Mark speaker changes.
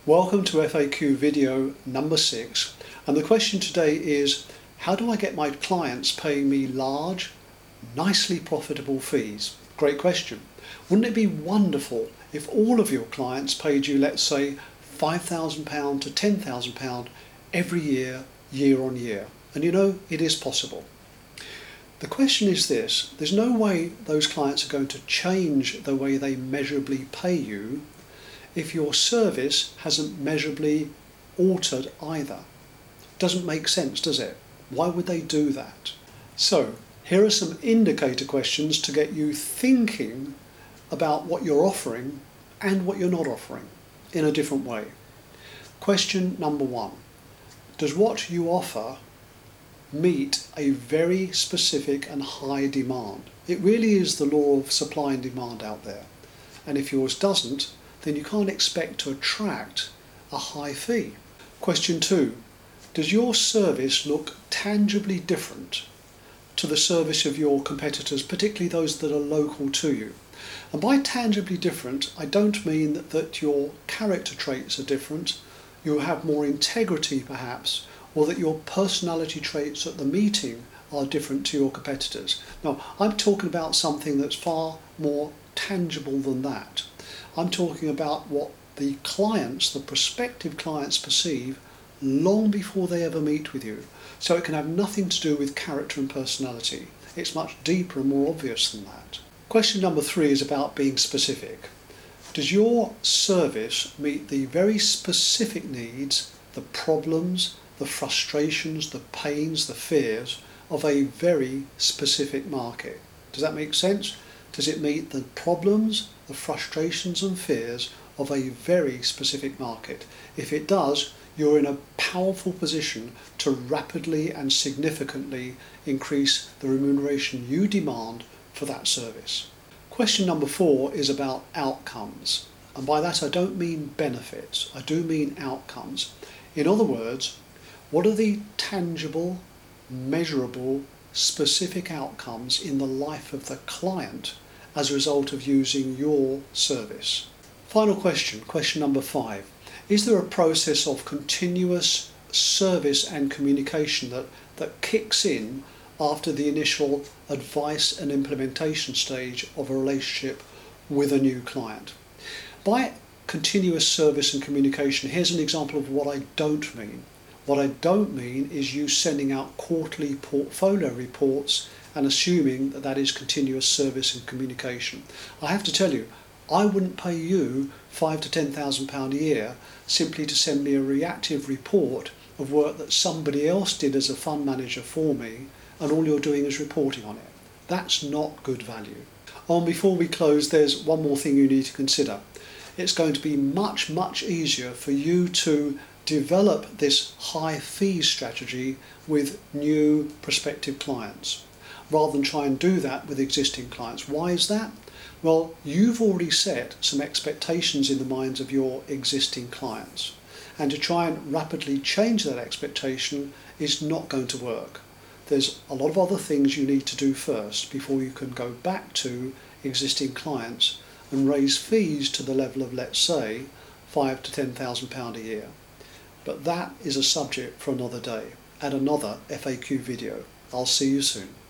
Speaker 1: Welcome to FAQ video number 6, and the question today is, how do I get my clients paying me large, nicely profitable fees? Great question. Wouldn't it be wonderful if all of your clients paid you, let's say, £5,000 to £10,000 every year, year on year? And you know, it is possible. The question is this: there's no way those clients are going to change the way they measurably pay you if your service hasn't measurably altered either. Doesn't make sense, does it? Why would they do that? So here are some indicator questions to get you thinking about what you're offering and what you're not offering in a different way. Question number 1. Does what you offer meet a very specific and high demand? It really is the law of supply and demand out there. And if yours doesn't, then you can't expect to attract a high fee. Question 2. Does your service look tangibly different to the service of your competitors, particularly those that are local to you? And by tangibly different, I don't mean that your character traits are different, you have more integrity perhaps, or that your personality traits at the meeting are different to your competitors. No, I'm talking about something that's far more tangible than that. I'm talking about what the clients, the prospective clients, perceive long before they ever meet with you. So it can have nothing to do with character and personality. It's much deeper and more obvious than that. Question number 3 is about being specific. Does your service meet the very specific needs, the problems, the frustrations, the pains, the fears of a very specific market? Does that make sense? Does it meet the problems, the frustrations and fears of a very specific market? If it does, you're in a powerful position to rapidly and significantly increase the remuneration you demand for that service. Question number 4 is about outcomes. And by that I don't mean benefits, I do mean outcomes. In other words, what are the tangible, measurable, specific outcomes in the life of the client as a result of using your service? Final question, question number 5. Is there a process of continuous service and communication that kicks in after the initial advice and implementation stage of a relationship with a new client? By continuous service and communication, here's an example of what I don't mean. What I don't mean is you sending out quarterly portfolio reports and assuming that is continuous service and communication. I have to tell you, I wouldn't pay you £5,000 to £10,000 a year simply to send me a reactive report of work that somebody else did as a fund manager for me, and all you're doing is reporting on it. That's not good value. And before we close, there's one more thing you need to consider. It's going to be much, much easier for you to develop this high fee strategy with new prospective clients, rather than try and do that with existing clients. Why is that? Well, you've already set some expectations in the minds of your existing clients, and to try and rapidly change that expectation is not going to work. There's a lot of other things you need to do first before you can go back to existing clients and raise fees to the level of, let's say, £5,000 to £10,000 a year. But that is a subject for another day and another FAQ video. I'll see you soon.